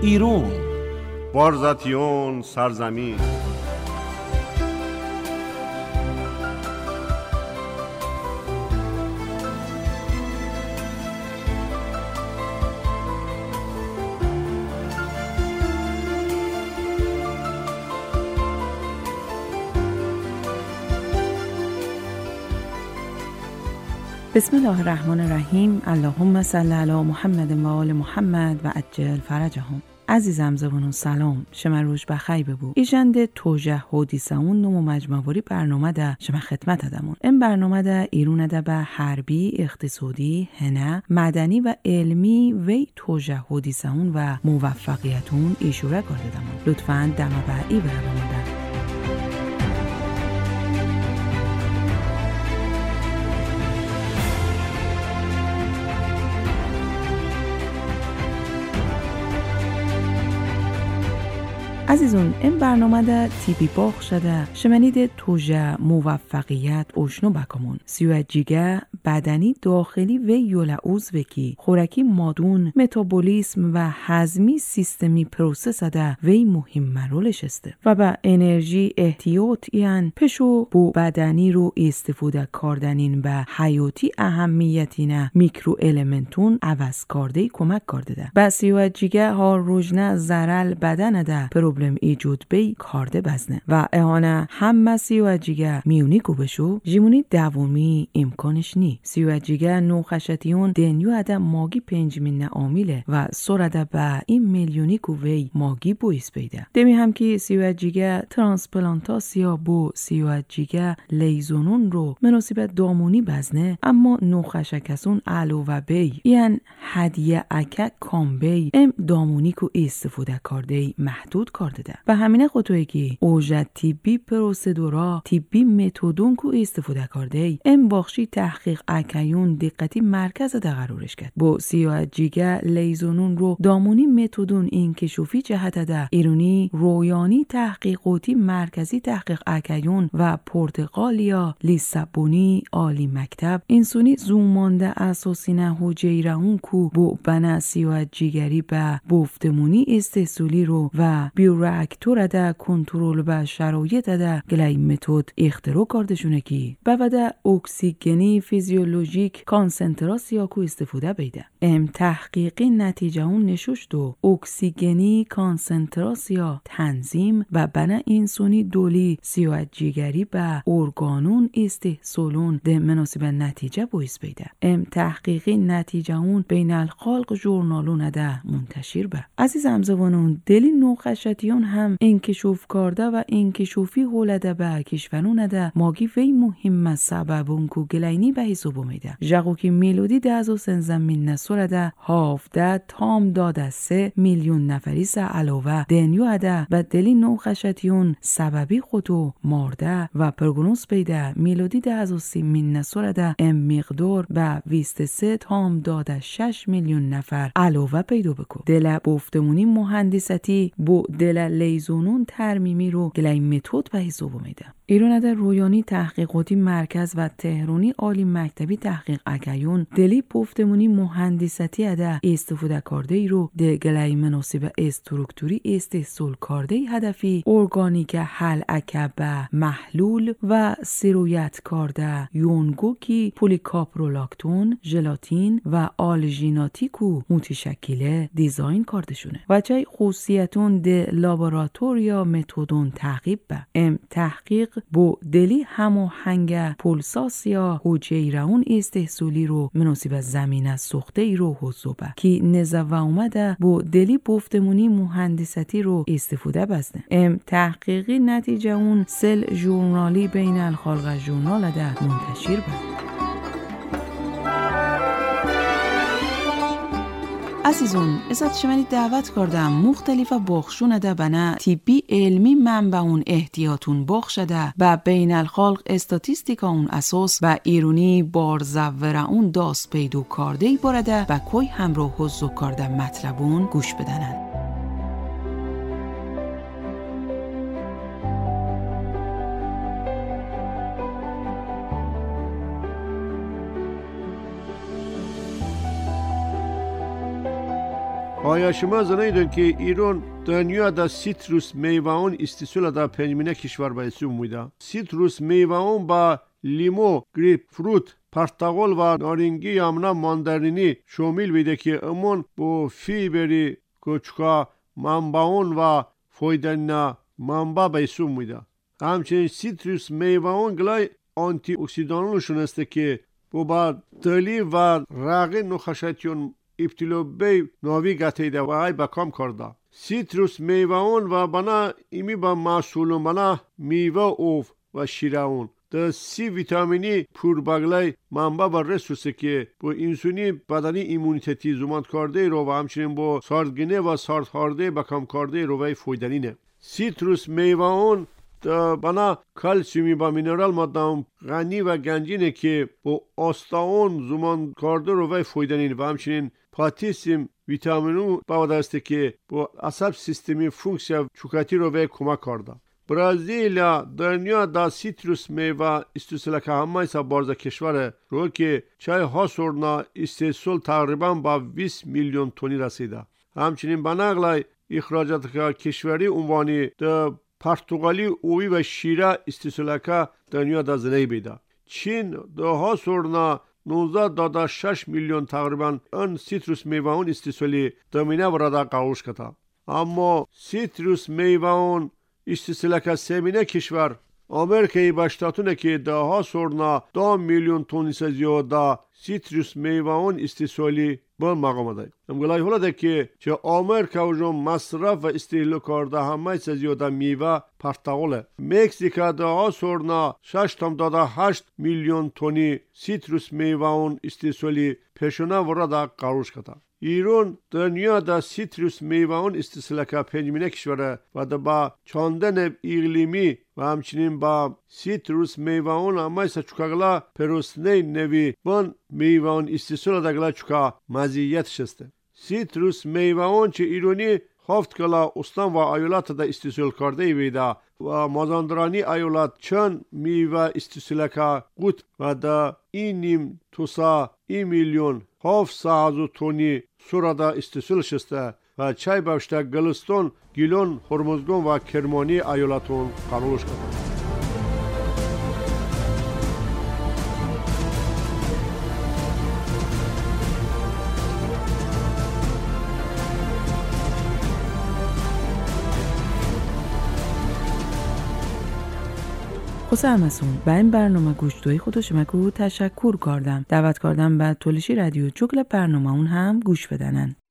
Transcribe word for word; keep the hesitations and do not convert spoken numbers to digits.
ایرون، بارزاتیون سرزمین. بسم الله الرحمن الرحیم. اللهم صل علی محمد و آل محمد و عجل فرجهم. عزیزم زبانون سلام، شما روش بخیر ببو. ایجنده توجه حدیثمون نمو مجموعی برنامه ده شما خدمت ادمون. این برنامه ده ایرون ده به حربی، اقتصادی، هنه، مدنی و علمی وی توجه حدیثمون و موفقیتون ایشوره کرده دمون. لطفاً دمه به ای برنامه عزیزون، این برنامه ده تیپی باخ شده شمنید توجه موفقیت اوشنو بکمون سیوجیگه بدنی داخلی و یولعوز وکی خورکی مادون متابولیسم و هضمی سیستمی پروسس ده وی مهم رولش استه و با انرژی احتیاط یعن پشو بو بدنی رو استفاده کردنین به حیاتی اهمیتینه میکرو المنتون عوض کرده کمک کرده ده با سیوجیگه ها روزنه زرل بدن ده پروبلم ایجود بی کارده بزنه و اهانه هم سیوجیگه میونی کو بشو جیمونی دومی امکانش نی. سیوجیگه نو خشتیون دنیو اده ماگی پنجمین عامله و سرده به این میلیونی کو وی ماگی بویس بیده. دمی هم که سیوجیگه ترانسپلانتاسیا بو سیوجیگه لیزونون رو مناسب دامونی بزنه، اما نو خشکسون علاوه بی یعن هدیه اکه کام بی ام دامونی کو استفاده کرده محدود کرده ده. به همینه خطوی که اوجد تیبی پروسیدورا تیبی متودون کو استفاده کرده ای ام باخشی تحقیق اکیون دقتی مرکز ده قرارش کرد. با سیوجیگه لیزونون رو دامونی متودون این کشوفی جهت ده ایرونی رویانی تحقیقاتی مرکزی تحقیق اکیون و پرتغالیا لیسابونی عالی مکتب اینسونی زومانده اساسینه حجیرهون کو بو بنا سیوجیگری به بفتمونی استحصولی رو و بیوراکتور ده کنترل به شرایط ده گلای متد اختراع کردشونه کی بوده اکسیژنی فیزیولوژیک کانسنتراسیا کو استفاده بیده. ام تحقیقی نتیجه اون نشوشت و اکسیژنی کانسنتراسیا تنظیم و بنا انسانی دولی سیوجیگری به ارگانون استحصالون ده مناسب نتیجه بویس بیده. ام تحقیقی نتیجه اون بین الخلق جورنالون ده منتشر به. عزیز همزبانون دلی نوخشتیان هم انکشوف کرده و انکشوفی هولده به کشورون ده ماگی وی مهم سببون کو گلینی به حسابو میده. جاگو که میلودی ده از سن زمین نسور ده هافده تام داده سه میلیون نفری سه علاوه دنیو ده و دلی نوخشتیون سببی خودو مارده و پرگنوس بیده میلودی ده از سیمین نسور ده ام مقدار به ویست سه تام داده شش میلیون نفر علاوه پیدا بکو. دل بفتمونی مهندستی بو دل لیزونون ترمیمی رو گلای متد به حساب میده. ایران در رویانی تحقیقاتی مرکز و تهرانی عالی مکتبی تحقیق اکیون دلی پفتمونی مهندستی اده استفاده کرده ای رو ده گلای مناسب استروکتوری استحصال کرده ای هدفی ارگانیک حل اکبه محلول و سیرویت کرده یونگو کی پولیکاپرولاکتون ژلاتین و آلژیناتیکو متشکله دیزاین کرده شونه و چای خصوصیتون ده لابراتوریا متدون تعقیب به ام تحقیق بو دلی هماهنگ پولساسیا حجیرهون استحصالی رو مناسب زمینه سخته ای رو حضوبه کی نزوه اومده بو دلی بفتمونی مهندستی رو استفاده بزنه. ام تحقیقی نتیجه اون سل ژورنالی بین الخلق ژورنال ده منتشر به. عزیزون ازت شمانی دعوت کردم مختلف بخشون ده بنا تیبی علمی منبع اون احتیاطون بخش ده و بین الخلق استاتیستیکا اون اساس و ایرونی بارزوره اون داست پیدو کرده ای بارده و کوی همراه حضو کرده مطلبون گوش بدنن. آیا شما زنیدون که ایران دنیا دا سیتروس میوه‌ان استیسول دا پنجمینه کشور به اسم میده. سیتروس میوه‌ان با لیمو، گریپ فروت، پرتقال و نارنگی یامنا ماندارینی شامل بیده که امون با فیبری کوچکا منبعون و فایده‌نا منبع به اسم میده. همچنین سیتروس میوه‌ان گلای آنتی اکسیدانشون است که با دلی و رقی نخشتیون ابتلو بی ناوی گتیده و ای بکام کرده. سیتروس میوه‌ان و بنا ایمی با محصولون بنا میوه اوف و شیرهون ده سی ویتامینی پور بگلای منبع و رسوسه که با انسونی بدنی ایمونیتتی زمانت کرده رو و همچنین با ساردگینه و ساردهارده بکام کرده رو و فایدنینه. سیتروس میوه‌ان بنا کلسیومی با مینرال ماده غنی و گنجینه که با آستاون زمان کرده رو و فایدنین و همچنین پاتیسیم ویتامینو باید است که با عصب سیستمی فونکسیا چوکاتی رو و کمک کرده. برازیل دنیا دا سیتروس میوه استیسول که همه ایسا بارز کشوره رو که چای ها سورنا استیسول تقریبا با بیست میلیون تونی رسیده. همچنین بناغلای اخراجات کشوری عنوانی دا پرتغالی اوی و شیره استیسولکا دنیا دا زنی بیده. چین داها سورنا نوزده داده شش میلیون تقریبا ان سیتروس میوه‌ان استیسولی دامینه برادا قاوش کتا. اما سیتروس میوه‌ان استیسولکا سمینه کشور آمریکای باشتاتونه که داها سورنا دو میلیون تونی زیاده سیتروس میوه‌ان استیسولی با مقام داید. امگلای حالا ده که چه آمریکا و جون مصرف و استهلاک کرده همه زیاده میوه پرتقاله. مکزیکا داها سورنا شش تام داده هشت میلیون تونی سیتروس میوه‌ان استیسولی پیشونه ورده قروش کده. ایران دنیا دا سیتروس میوه‌ان استیسولکا پنجمینه کشوره و دا با چاندن اقلیمی و همچنین با سیتروس میوه‌ان همه چکاگلا پروسنه نوی بان میوه‌ان استیسول داگلا چکا مزیت شسته. سیتروس میوه‌ان چه ایرانی هفت کلا استان و ایالات دا استیسول کرده ویده و مازندرانی ایالات چند میوه استیسولکا قطب و دا اینیم توسا این میلیون هفت سازو تونی سوردا استیسول شسته و چای باشته گلستون، گیلون، هرمزگان و کرمانی ایالاتون قرارش کرده. خوسه همسون به این برنامه گوشتوی خودش مکو تشکر کردم. دعوت کردم به تولشی رادیو چوکل برنامه اون هم گوش بدنن.